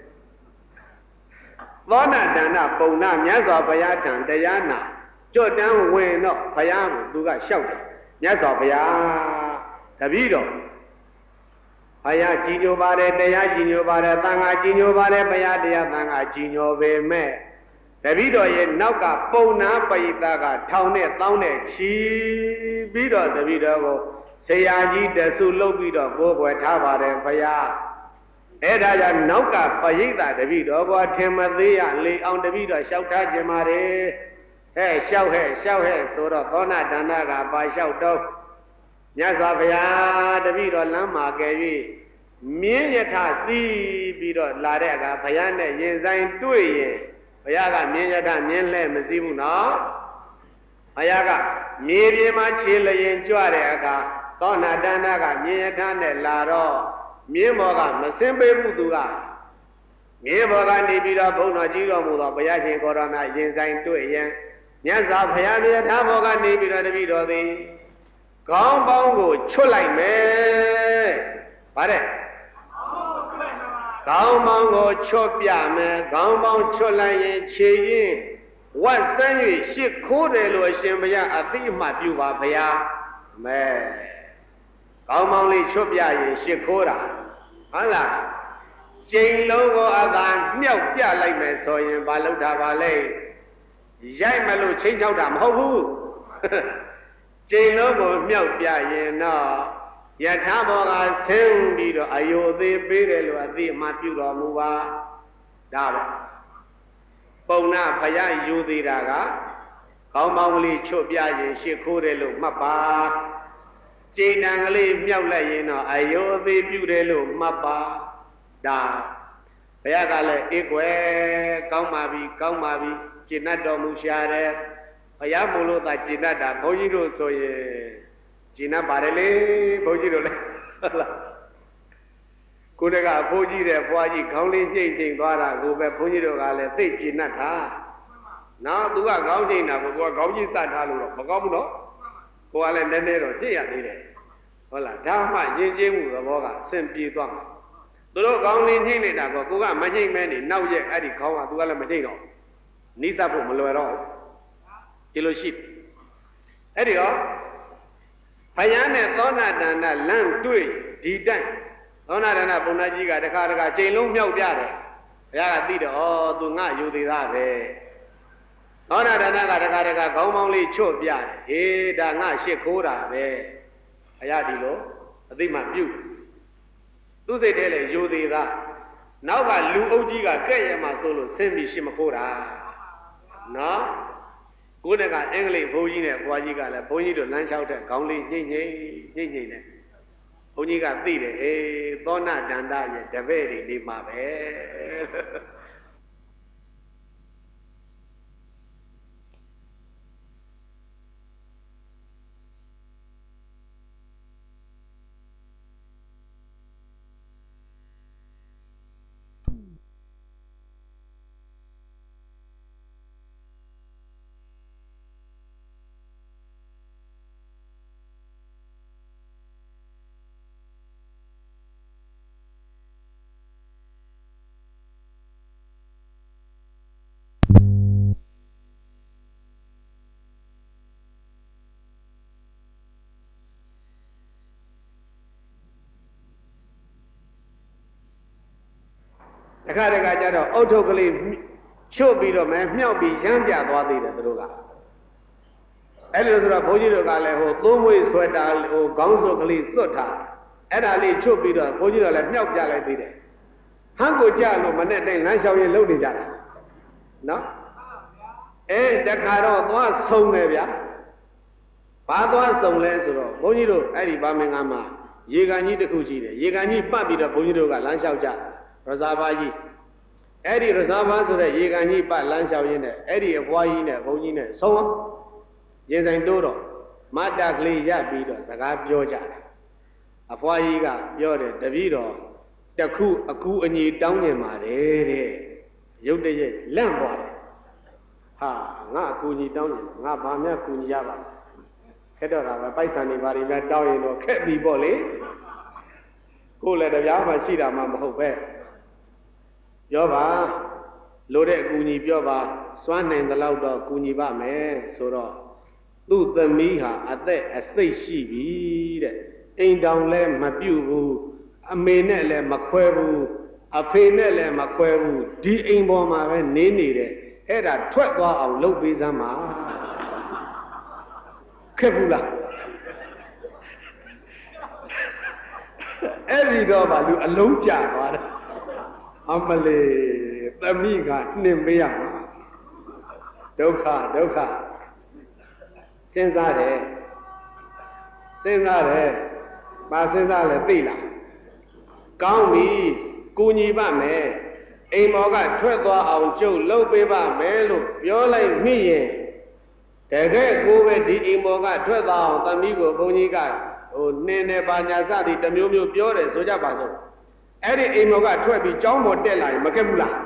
[SPEAKER 1] သောနာဒန္တပုံနာမြတ်စွာဘုရားထံတရားနာကြွတန်းဝင်တော့ဘုရားကိုသူကလျှောက်တယ်မြတ်စွာဘုရားတပည့်တော်ဘုရားကြီးညိုပါတယ်တရားကြီးညိုပါတယ်သံဃာကြီးညိုပါတယ်ဘုရားတရားသံဃာကြီးညိုပေမဲ့တပည့်တော်ရဲ့နောက်ကပုံနာပိဋကကထောင်နဲ့တောင်းနဲ့ချီပြီးတော့တပည့်တော်ကိုဆရာကြီးတဆုလုပ်ပြီးတော့ကိုယ်ွယ်ထားပါတယ်ဘုရားအဲ့ဒါကြောင့်နောက်ကပရိသတ်တပည့်တော်ကထင်မသေးရလေအောင်တပည့်တော်လျှောက်ထားခြင်းပါတယ်လျှောက်ဟဲ့ဆိုတော့သောနာဒန္တကပါလျှောက်တော့မြတ်စွာဘုရားတပည့်တော်လမ်းမှာကယ်၍မြင်းယထသိပြီးတော့လာတဲ့အခါဘုရားနဲ့ရင်ဆိုင်တွေ့ရင်ဘုရားကမြင်းယထမြင်းလဲမသိဘူးနော်ဘုရားကမြေပြင်မှာခြေလျင်ကြွတဲ့အခါသောနာဒန္တကမြင်းယထနဲ့လာတော့မြင်းဘော်ကမစင်ပေးဘူးသူကမြင်းဘော်ကနေပြီးတော့ဘုန်းတော်ကြီးတော်မူသောဘုရားရှင်ကိုရောနာရင်ဆိုင်တွေ့ရင်မြတ်စွာဘုရားမြတ်ထားဘော်ကနေပြီးတော့တပည့်တော်သည်ခေါင်းပေါင်းကိုချွတ်လိုက်မယ်ဗါတဲ့ခေါင်းပေါင်းကိုချွတ်ပြမယ်ခေါင်းပေါင်းချွတ်လိုက်ရင်ခြေရင်ဝတ်ဆန်း၍ရှစ်ခိုးတယ်လို့အရှင်ဘုရားအသိအမှတ်ပြုပါဘုရားမဲခေါင်းပေါင်းလေးချွတ်ပြရင်ရှစ်ခိုးတာဟုတ်လားကျိန်လုံးကိုအသာမြောက်ပြလိုက်မယ်ဆိုရင်ဘာလုပ်တာပါလဲရိုက်မလို့ချင်းချောက်တာမဟုတ်ဘူးကျိန်လုံးကိုမြောက်ပြရင်တော့ယထာဘောကဆင်းပြီးတော့အယုသေးပေးတယ်လို့အသိအမှတ်ပြုတော်မူပါဒါပဲပုံနာဖယားယူသေးတာကခေါင်းပေါင်းကလေးချွတ်ပြရင်ရှစ်ခိုးတယ်လို့မှတ်ပါကျိန်တံကလေးမြောက်လိုက်ရင်တော့အယုသေးပြုတယ်လို့မှတ်ပါဒါဘုရားကလည်းအေးကွယ်ကောင်းပါပြီကျင့်တတ်တော်မူရှာတယ်ဘုရားမို့လို့သာကျင့်တတ်တာဘုန်းကြီးတို့ဆိုရင်ကျင့်တတ်ပါတယ်လေဘုန်းကြီးတို့လည်းဟုတ်လားကိုယ်တကအဖိုးကြီးတဲ့ဘွားကြီးခေါင်းလေးညှိမ့်သွားတာကိုပဲဘုန်းကြီးတို့ကလည်းသိကျင့်တတ်တာနော်သူကခေါင်းညှိတာကိုကခေါင်းကြီးစထားလို့တော့မကောင်းဘူးနော်ကိုကလည်းနည်းနည်းတော့သိရသေးတယ်ဟုတ်လားဒါမှယဉ်ကျေးမှုသဘောကအဆင်ပြေသွားမှာသူတို့ခေါင်းလေးညှိနေတာကိုကမညှိမဲနေနောက်ရက်အဲ့ဒီခေါင်းကသူကလည်းမညှိတော့နိစ္စဖို့မလွယ်တော့ဟဒီလိုရှိအဲ့ဒီတော့ဘုရားနဲ့သောနာတဏ္ဍလမ်းတွေ့ဒီတိုင်သောနာတဏ္ဍဘုံသားကြီးကတခါတခါချိန်လုံးမြောက်ပြတယ်ဘုရားကသိတယ်ဩသူငါယူသေးသားပဲသောနာတဏ္ဍကတခါတခါခေါင်းပေါင်းလေးချွတ်ပြတယ်ဟေးဒါငါရှစ်ခိုးတာပဲဘုရားဒီလိုအသိမှပြုသူစိတ်ထဲလေယူသေးသားနောက်ကလူအုပ်ကြီးကကဲ့ရမှာဆိုလို့ဆင်းပြီးရှစ်မခိုးတာနော်ကိုယ်တကအင်္ဂလိပ်ဘုန်းကြီးနဲ့ဘွားကြီးကလည်းဘုန်းကြီးတို့လမ်းလျှောက်တဲ့ခေါင်းလေးညှိမ့်နဲ့ဘုန်းကြီးကသိတယ်အေးသောနာတန္တရဲ့တပည့်တွေနေမှာပဲတခါတခါကျတော့အုတ်ထုတ်ကလေးချွတ်ပြီးတော့မဲမြောက်ပြီးရမ်းပြသွားသေးတယ်သူတို့ကအဲ့လိုဆိုတော့ဘုန်းကြီးတို့ကလည်းဟိုသုံးမွေးဆွဲတာဟိုခေါင်းစုပ်ကလေးစွတ်ထားအဲ့ဒါလေးချွတ်ပြီးတော့ဘုန်းကြီးတို့လည်းမြောက်ပြလိုက်သေးတယ်ဟန်းကိုကြလို့မနဲ့တိုင်းလမ်းလျှောက်ရင်လုံနေကြတာနော်တခါတော့သွားဆုံတယ်ဗျာဘာသွားဆုံလဲဆိုတော့ဘုန်းကြီးတို့အဲ့ဒီဗာမင်္ဂမှာရေကန်ကြီးတစ်ခုရှိတယ်ရေကန်ကြီးပတ်ပြီးတော့ဘုန်းကြီးတို့ကလမ်းလျှောက်ကြရဇာဘာကြီးအဲ့ဒီရဇာဘာဆိုတဲ့ရေကန်ကြီးပတ်လမ်းလျှောက်ရင်းနဲ့အဲ့ဒီအဘွားကြီးနဲ့ဘုန်းကြီးနဲ့ဆုံးအောင်ရင်ဆိုင်တိုးတော့မတ်တကလေးရပြီးတော့စကားပြောကြတယ်အဘွားကြီးကပြောတယ်တပည့်တော်တခုအကူအညီတောင်းနေပါတယ်တဲ့ရုတ်တရက်လန့်သွားတယ်ဟာငါအကူအညီတောင်းနေငါဘာမှကူညီရပါ့ခက်တော့တာပဲပိုက်ဆံနေပါလိမ့်မယ်တောင်းရင်တော့ခက်ပြီပေါ့လေကိုယ်လည်းတရားမှရှိတာမှမဟုတ်ပဲပြောပါလိုတဲ့အကူအညီပြောပါစွမ်းနိုင်သလောက်တော့ကူညီပါမယ်ဆိုတော့သူ့သမီးဟာအသက်အစိတ်ရှိပြီတဲ့အိမ်တောင်လည်းမပြုတ်ဘူးအမေနဲ့လည်းမခွဲဘူးအဖေနဲ့လည်းမခွဲဘူးဒီအိမ်ပေါ်မှာပဲနေနေတယ်အဲ့ဒါထွက်သွားအောင်လုပ်ပေးစမ်းပါခက်ဘူးလားအဲ့ဒီတော့ဗာလူအလုံးကျသွားတယ်အမလေးသမီးကနှင်ပေးရမှာဒုက္ခစဉ်းစားတယ်ဘာစဉ်းစားလဲသိလားကောင်းပြီကူညီပါမယ်အိမ်မော်ကထွက်သွားအောင်ကျုပ်လုပ်ပေးပါမယ်လို့ပြောလိုက်မိရင်တကယ်ကိုပဲဒီအိမ်မော်ကထွက်သွားအောင်သမီးကိုဘုန်းကြီးကဟိုနင်းနေပါညာစသည်တစ်မျိုးမျိုးပြောတယ်ဆိုကြပါစို့အဲ့ဒီအိမ်မော်ကထွက်ပြီးကျောင်းပေါ်တက်လာရင်မကက်ဘူးလား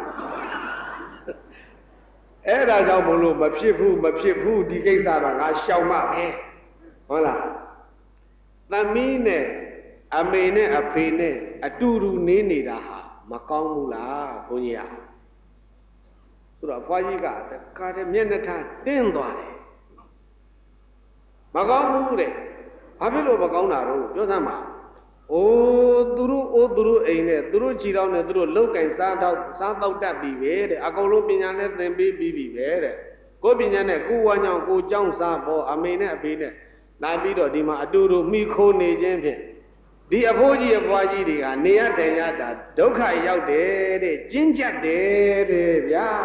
[SPEAKER 1] အဲ့ဒါကြောင့်ဘုလို့မဖြစ်ဘူးဒီကိစ္စကငါရှောင်မှပဲဟုတ်လားသမီးနဲ့အမေနဲ့အဖေနဲ့အတူတူနေနေတာဟာမကောင်းဘူးလားဘုန်းကြီးอ่ะဆိုတော့ဘွားကြီးကကားတဲ့မျက်နှာထားတင်းသွားတယ်မကောင်းဘူးတဲ့ဘာဖြစ်လို့မကောင်းတာတော့ပြောစမ်းပါသူတို့အိမ်နဲ့သူတို့ခြေထောက်နဲ့သူတို့လောက်ကင်စားတော့တတ်ပြီပဲတဲ့အကုန်လုံးပညာနဲ့သင်ပေးပြီးပြီပဲတဲ့ကိုယ်ပညာနဲ့ကိုယ်ဝါညောင်းကိုကြောင်းစားဖို့အမေနဲ့အဖေနဲ့လာပြီးတော့ဒီမှာအတူတူမိခိုးနေခြင်းဖြင့်ဒီအဖိုးကြီးအဖွားကြီးတွေကနေရထိုင်ရတာဒုက္ခရောက်တယ်တဲ့ကျဉ်းကြပ်တယ်တဲ့ဗျာ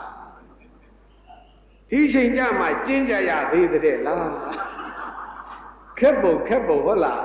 [SPEAKER 1] ဒီချိန်ကြမှာကျဉ်းကြရသေးတဲ့လားခက်ပုံဟုတ်လား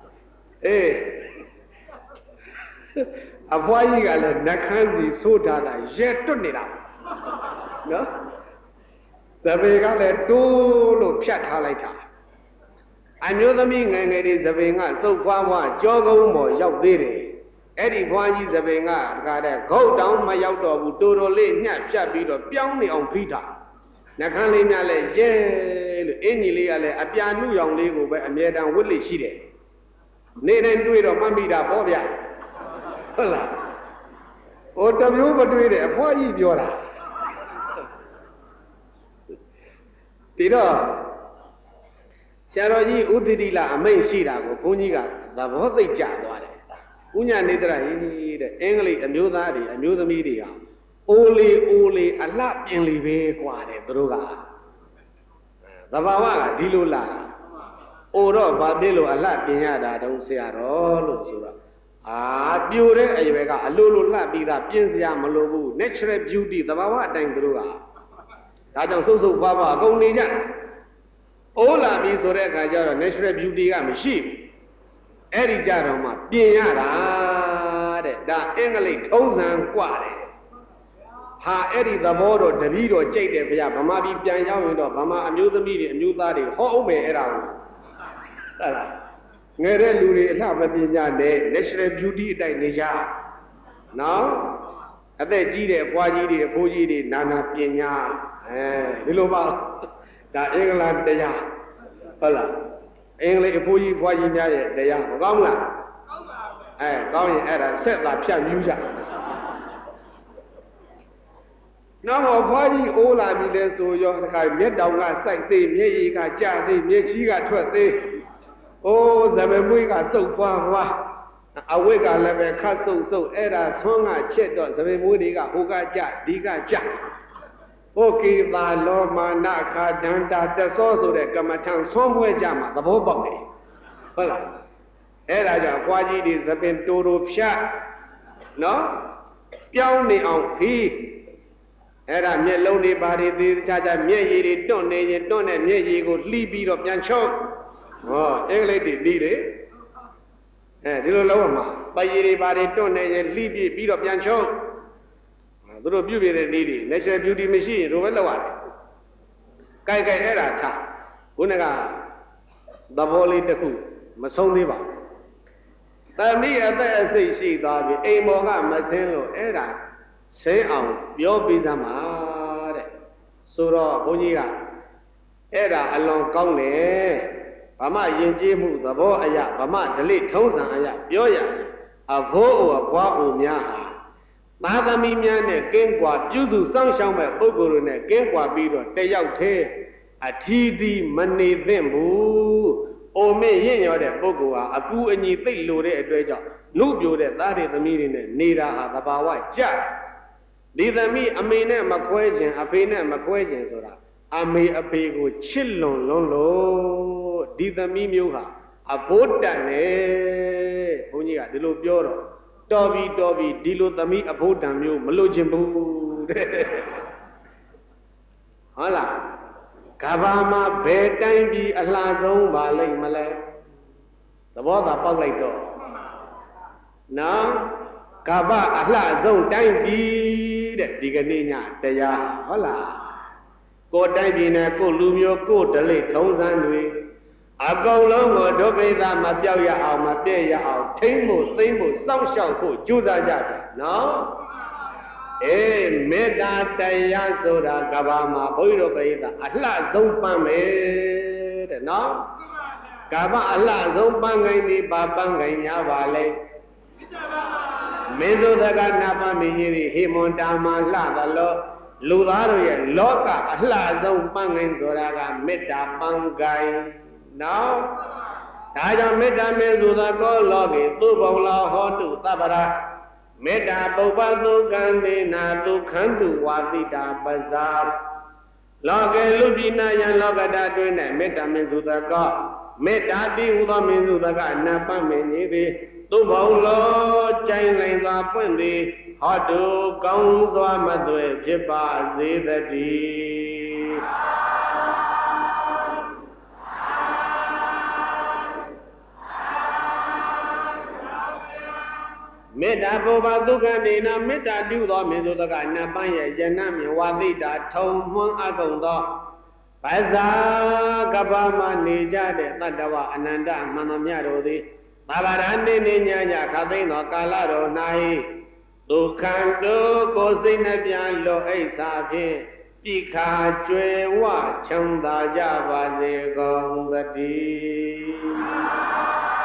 [SPEAKER 1] အဖွားကြီးကလည်းနှခမ်းစီဆိုးထားတာရဲတွတ်နေတာနော်သဘေကလည်းတိုးလို့ဖြတ်ထားလိုက်တာအမျိုးသမီးငယ်ငယ်တွေသဘေကသုတ်ဖွားကြောကုန်းပေါ်ရောက်သေးတယ်အဲ့ဒီဖွားကြီးသဘေကတကားတဲ့ဂုတ်တောင်မရောက်တော့ဘူးတိုးတိုးလေးညှက်ဖြတ်ပြီးတော့ပြောင်းနေအောင်ဖိထားနှခမ်းလေးများလည်းရဲလို့အင်းကြီးလေးကလည်းအပြာနုရောင်လေးကိုပဲအမြဲတမ်းဝတ်လိရှိတယ်နေတိုင်းတွေ့တော့မှတ်မိတာပေါ့ဗျာဟုတ်လားတမျိုးမတွေ့တဲ့အဖွားကြီးပြောတာဒီတော့ဆရာတော်ကြီးဥဒိတိလအမိန့်ရှိတာကိုဘုန်းကြီးကသဘောသိကြသွားတယ်ဥညာနေတရဟိတဲ့အင်္ဂလိပ်အမျိုးသားတွေအမျိုးသမီးတွေကအိုလေအလှပြင်လေပဲกว่าတယ်သူတို့ကသဘာဝကဒီလိုလာအိုတော့ဘာဖြစ်လို့အလှပြင်ရတာတုံးဆရာတော်လို့ဆိုတော့ပြိုတဲ့အရွယ်ကအလိုလိုလှပြီးသားပြင်စရာမလိုဘူး natural beauty သဘာဝအတိုင်းသူတို့ကဒါကြောင့်စုပ်စုပ်ပွားပွားအကုန်နေကြအိုးလာပြီဆိုတဲ့အခါကျတော့ natural beauty ကမရှိဘူးအဲ့ဒီကြတော့မှပြင်ရတာတဲ့ဒါအင်္ဂလိပ်ထုံးစံกว่าတယ်ဟာအဲ့ဒီသဘောတော့တပည့်တော်ကြိတ်တယ်ဗျာဗမာပြည်ပြန်ရောက်ရင်တော့ဗမာအမျိုးသမီးတွေအမျိုးသားတွေဟောအောင်မယ်အဲ့ဒါကိုအဲ့ဒါငယ်တဲ့လူတွေအလှမပညာနဲ့ natural beauty အတိုင်းနေကြနော်အသက်ကြီးတဲ့အဖွားကြီးတွေအဖိုးကြီးတွေနာနာပညာဒီလိုပါဒါအင်္ဂလန်တရားဟုတ်လားအင်္ဂလိပ်အဖိုးကြီးဖွားကြီးများရဲ့တရားမကောင်းလားကောင်းပါဘူးကောင်းရင်အဲ့ဒါဆက်သာဖြတ်မြူးကြနောက်ဖွားကြီးအိုးလာပြီလဲဆိုရောတခါမျက်တောင်ကစိုက်သေးမျက်ရည်ကကျသေးမျက်ချီးကထွက်သေးအိုးဇဗမွေးကစုပ်ဖွာအဝိတ်ကလည်းပဲခတ်စုပ်အဲ့ဒါဆွမ်းကချက်တော့ဇဗမွေးတွေကဟိုကကျဒီကကျโอเคသာလောမာနခာဒန္တာတသောဆိုတဲ့ကမ္မထံဆွမ်းပွဲကြမှာသဘောပေါက်တယ်ဟုတ်လားအဲ့ဒါကြောင့်ခွာကြီးတွေသပင်တိုးဖြတ်နော်ပြောင်းနေအောင်ခီးအဲ့ဒါမျက်လုံးတွေဘာတွေသေးချာချာမျက်ရည်တွေတွန့်နေရင်တွန့်တဲ့မျက်ရည်ကိုလှီးပြီးတော့ပြန်ချုပ်ဟောအင်္ဂလိပ်တွေပြီးလေဒီလိုလုံးဝမှာပရည်တွေဘာတွေတွန့်နေရင်လှီးပြီးတော့ပြန်ချုပ်သူတို့ပြုပြတဲ့နည်းတွေ natural beauty မရှိရင်တို့ပဲလောက်ရတယ်။ကြိုက်အဲ့ဒါထားခုနကသဘောလေးတစ်ခုမဆုံးသေးပါဘူး။တမိအသက်အစိတ်ရှိသွားပြီအိမ်ပေါ်ကမဆင်းလို့အဲ့ဒါဆင်းအောင်ပြောပြီးသမှာတဲ့။ဆိုတော့ဘုန်းကြီးကအဲ့ဒါအလွန်ကောင်းတယ်။ဗမာယဉ်ကျေးမှုသဘောအရဗမာဓလေ့ထုံးစံအရပြောရအဘိုးအိုအဘွားအိုများဟာသာသမီများနဲ့ကင်းကွာပြုစုစောင့်ရှောက်မဲ့ပုဂ္ဂိုလ်တွေနဲ့ကင်းကွာပြီးတော့တယောက်တည်းအထီးသီးမနေသင့်ဘူး။အိုမင်းရင့်ရောတဲ့ပုဂ္ဂိုလ်ဟာအကူအညီသိလိုတဲ့အတွက်ကြောင့်လူပြိုတဲ့သားတွေသမီးတွေနဲ့နေတာဟာသဘာဝကြ။ဒီသမီးအမေနဲ့မခွဲခြင်းအဖေနဲ့မခွဲခြင်းဆိုတာအမေအဖေကိုချစ်လွန်လို့ဒီသမီးမျိုးဟာအဘိုးတန်နဲ့ဘုန်းကြီးကဒီလိုပြောတော့တော်ပြီဒီလိုသမီးအဖို့တံမျိုးမလို့ခြင်းဘူးတဲ့ဟုတ်လားကဘာမှာဘယ်တိုင်းပြည်အလှဆုံးပါလိမ့်မလဲသဘောသာပေါက်လိုက်တော့နော်ကဘာအလှဆုံးတိုင်းပြည်တဲ့ဒီကနေ့ညတရားဟုတ်လားကိုတိုင်းပြည်နဲ့ကိုလူမျိုးကိုဓလေ့ထုံးစံတွေအကုန်လုံးကိုဒုဗိဒမပြောက်ရအောင်မပြည့်ရအောင်ထိမ့်ဖို့သိမ့်ဖို့စောင့်ရှောက်ဖို့ကြိုးစားကြတယ်နော်မေတ္တာတရားဆိုတာကဘာမှာဘုန်းကြီးတို့ပြိဿအလှဆုံးပန်းမယ်တဲ့နော်ကဘာအလှဆုံးပန်းကိုင်းဒီပါပန်းကိုင်း냐ပါလဲမင်းတို့ကနာပမင်းကြီးဟေမွန်တာမှာလှသလောလူသားတို့ရဲ့လောကအလှဆုံးပန်းကိုင်းဆိုတာကမေတ္တာပန်းကိုင်းနော်ဒါကြောင့်မေတ္တာမေသုသာကောလောကေသုဘုံလောဟောတုသဗ္ဗရာမေတ္တာပုပ္ပသုကံဒေနာဒုက္ခံတုဝါတိတာပဇာလောကေလူပိနာယံလောကတာတွင်၌မေတ္တာမေသုသာကောမေတ္တာတိဟူသောမေသုသာကအနပမေညေသည်သုဘုံလောကြိုင်လိုက်စွာပွင့်သည်ဟောတုကောင်းစွာမသွေဖြစ်ပါစေတည်းမေတ္တာပုဗ္ဗသုခဒေနာမေတ္တာပြုသောမေသုတကနတ်ပန်းရဲ့ယနမြဝတိတာထုံမွန်းအကုန်သောပဇာကပ္ပမနေကြတဲ့တတ္တဝအနန္တမန္တမြတို့သည်သဗ္ဗရာနေနေညညခသိမ့်သောကာလတော်၌ဒုက္ခံတို့ကိုယ်စိတ်နှပြလောအိဋ္ဌာဖြင့်ပိခာကျွယ်ဝချမ်းသာကြပါစေကုန်သတည်း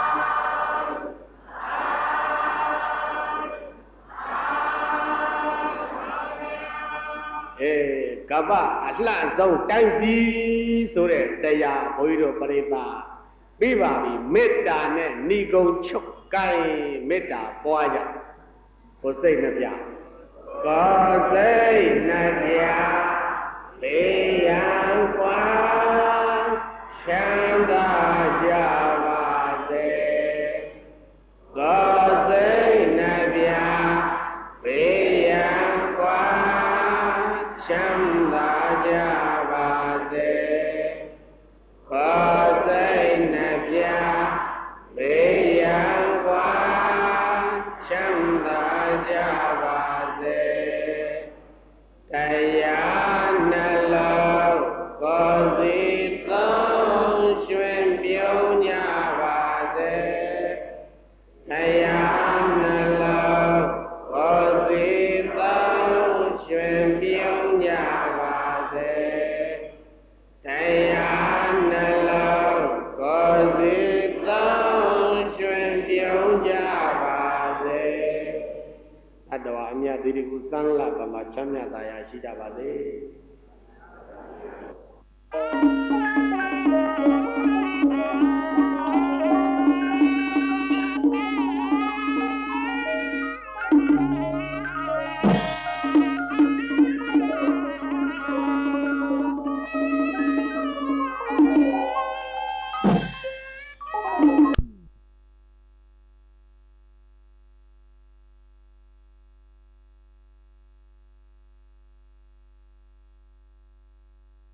[SPEAKER 1] ကပ္ပအလှဆုံးတိုင်းပြည်ဆိုတဲ့တရားဘုန်းကြီးတို့ပရိသတ်ပြီးပါပြီမေတ္တာနဲ့ဏိကုံချုပ်ကိုင်မေတ္တာပွားကြကိုယ်စိတ်နှပြကိုယ်စိတ်နှပြလေးရန်ကွာချမ်းသာကြပါစေကိုယ်စိတ်နှပြလေးရန်ကွာချမ်းသာကြပါစေကိုယ်စိတ်နှပြလေးရန်ကွာချမ်းသာကြပါစေတရားနှလုံးကိုယ်စီသုံးရွှင်ပြုံးကြပါစေတရားနှလုံးကိုယ်စီသုံးရွှင်ပြုံးကြပါစေတရားနှလုံးကိုယ်စီသုံးရွှင်ပြုံးကြပါစေအတ္တဝအမြတ်တိတိကုသံလပမချမ်းမြတ်သာယာရှိကြပါစေ